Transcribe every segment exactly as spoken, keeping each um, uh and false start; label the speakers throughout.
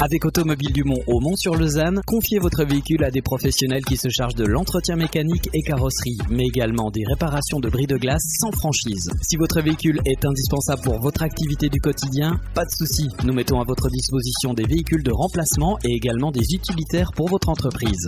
Speaker 1: Avec Automobile du Mont au Mont-sur-Lausanne, confiez votre véhicule à des professionnels qui se chargent de l'entretien mécanique et carrosserie, mais également des réparations de bris de glace sans franchise. Si votre véhicule est indispensable pour votre activité du quotidien, pas de souci. Nous mettons à votre disposition des véhicules de remplacement et également des utilitaires pour votre entreprise.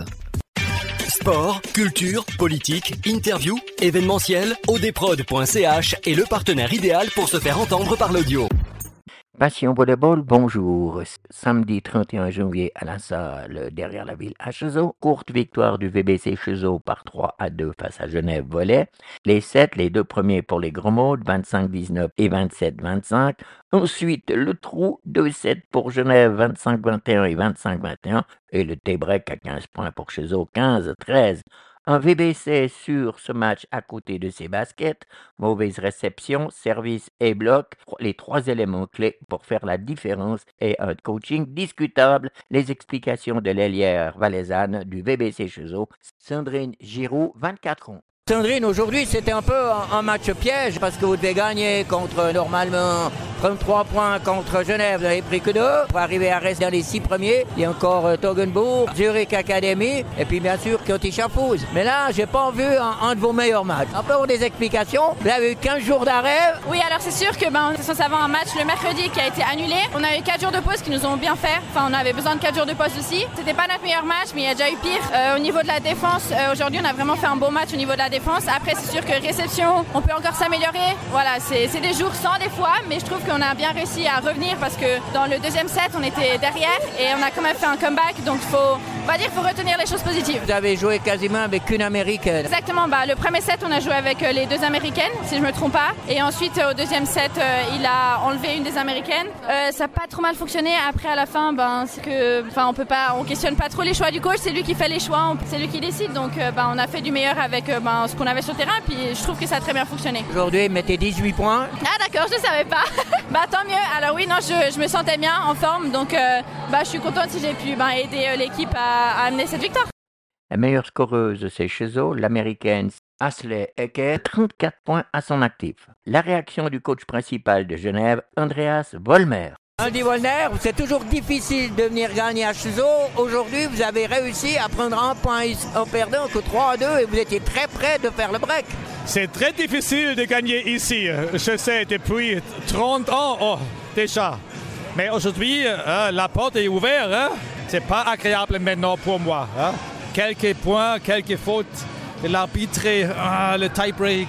Speaker 2: Sport, culture, politique, interview, événementiel, odprod point c h est le partenaire idéal pour se faire entendre par l'audio.
Speaker 3: Passion Volleyball, bonjour. Samedi trente et un janvier à la salle derrière la ville à Cheseaux. Courte victoire du V B C Cheseaux par trois à deux face à Genève Volley. Les sept, les deux premiers pour les Gros Modes, vingt-cinq dix-neuf et vingt-sept vingt-cinq. Ensuite, le trou, deux sept pour Genève, vingt-cinq vingt et un et vingt-cinq vingt et un. Et le tie-break à quinze points pour Cheseaux, quinze treize. Un V B C sur ce match à côté de ses baskets, mauvaise réception, service et bloc, les trois éléments clés pour faire la différence et un coaching discutable. Les explications de l'ailière valaisanne du V B C Cheseaux, Sandrine Giroux, vingt-quatre ans.
Speaker 4: Sandrine, aujourd'hui c'était un peu un, un match piège parce que vous devez gagner contre normalement trente-trois points contre Genève, vous n'avez pris que deux. Pour arriver à rester dans les six premiers, il y a encore euh, Toggenbourg, Zurich Academy et puis bien sûr Chianti Chafouz. Mais là, j'ai pas vu un, un de vos meilleurs matchs. Un peu pour des explications, vous avez eu quinze jours d'arrêt.
Speaker 5: Oui, alors c'est sûr que ben, on est censé avoir un match le mercredi qui a été annulé. On a eu quatre jours de pause qui nous ont bien fait. Enfin, on avait besoin de quatre jours de pause aussi. C'était pas notre meilleur match, mais il y a déjà eu pire. Euh, au niveau de la défense, euh, aujourd'hui, on a vraiment fait un bon match au niveau de la défense. Après, c'est sûr que réception, on peut encore s'améliorer. Voilà, c'est, c'est des jours sans des fois, mais je trouve qu'on a bien réussi à revenir parce que dans le deuxième set, on était derrière et on a quand même fait un comeback. Donc, il faut, on va dire, faut retenir les choses positives.
Speaker 4: Vous avez joué quasiment avec une Américaine.
Speaker 5: Exactement. Bah, le premier set, on a joué avec euh, les deux Américaines, si je me trompe pas. Et ensuite, euh, au deuxième set, euh, il a enlevé une des Américaines. Euh, ça n'a pas trop mal fonctionné. Après, à la fin, ben, c'est que, enfin, on peut pas, on questionne pas trop les choix du coach. C'est lui qui fait les choix, on, c'est lui qui décide. Donc, euh, ben, on a fait du meilleur avec euh, ben, ce qu'on avait sur le terrain. Puis, je trouve que ça a très bien fonctionné.
Speaker 4: Aujourd'hui, mettez dix-huit points.
Speaker 5: Ah d'accord, je ne savais pas. Bah tant mieux. Alors oui, non, je, je me sentais bien en forme, donc euh, bah je suis contente si j'ai pu ben, aider euh, l'équipe à, à amener cette victoire.
Speaker 3: La meilleure scoreuse, c'est Cheseaux, l'américaine Ashley Eckert, trente-quatre points à son actif. La réaction du coach principal de Genève, Andreas Vollmer.
Speaker 4: Andy Vollmer, c'est toujours difficile de venir gagner à Cheseaux. Aujourd'hui, vous avez réussi à prendre un point en perdant que trois à deux et vous étiez très près de faire le break.
Speaker 6: C'est très difficile de gagner ici. Je sais, depuis trente ans oh, déjà. Mais aujourd'hui, euh, la porte est ouverte. Hein? C'est pas agréable maintenant pour moi. Hein? Quelques points, quelques fautes de l'arbitre, ah, le tie-break,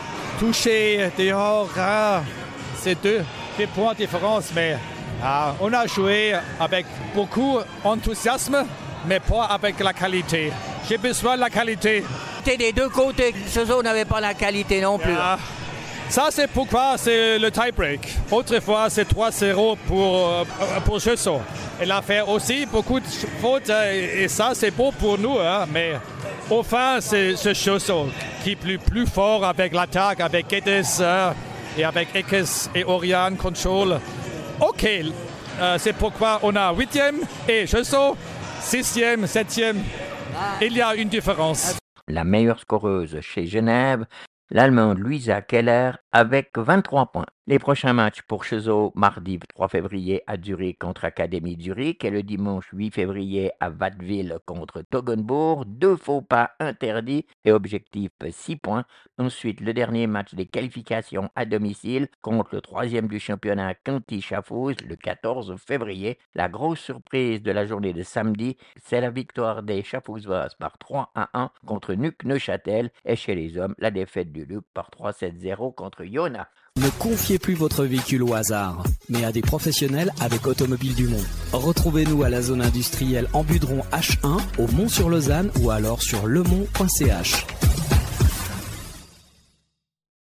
Speaker 6: touché, dehors. Ah, c'est deux, deux points de différence. Mais ah, on a joué avec beaucoup d'enthousiasme, mais pas avec la qualité. J'ai besoin de la qualité.
Speaker 4: Des deux côtés, Cheseaux n'avait pas la qualité non plus.
Speaker 6: Yeah. Ça, c'est pourquoi c'est le tie-break. Autrefois, c'est trois zéro pour, pour Cheseaux. Elle a fait aussi beaucoup de fautes et ça, c'est beau pour nous. Hein, mais au fin, c'est ce Cheseaux qui est plus, plus fort avec l'attaque, avec Geddes euh, et avec Ekes et Oriane Control. OK, euh, c'est pourquoi on a huitième et Cheseaux, sixième, septième. Il y a une différence.
Speaker 3: La meilleure scoreuse chez Genève, l'Allemande Luisa Keller avec vingt-trois points. Les prochains matchs pour Cheseaux, mardi trois février à Zurich contre Académie Zurich et le dimanche huit février à Watteville contre Toggenbourg. Deux faux pas interdits et objectif six points. Ensuite, le dernier match des qualifications à domicile contre le troisième du championnat Chianti Chafouz le quatorze février. La grosse surprise de la journée de samedi, c'est la victoire des Chafouzoises par trois à un contre Nuc Neuchâtel et chez les hommes, la défaite du Luc par trois sept zéro contre Yona.
Speaker 1: Ne confiez plus votre véhicule au hasard, mais à des professionnels avec Automobile du Mont. Retrouvez-nous à la zone industrielle en Budron H un, au Mont-sur-Lausanne ou alors sur lemont point c h.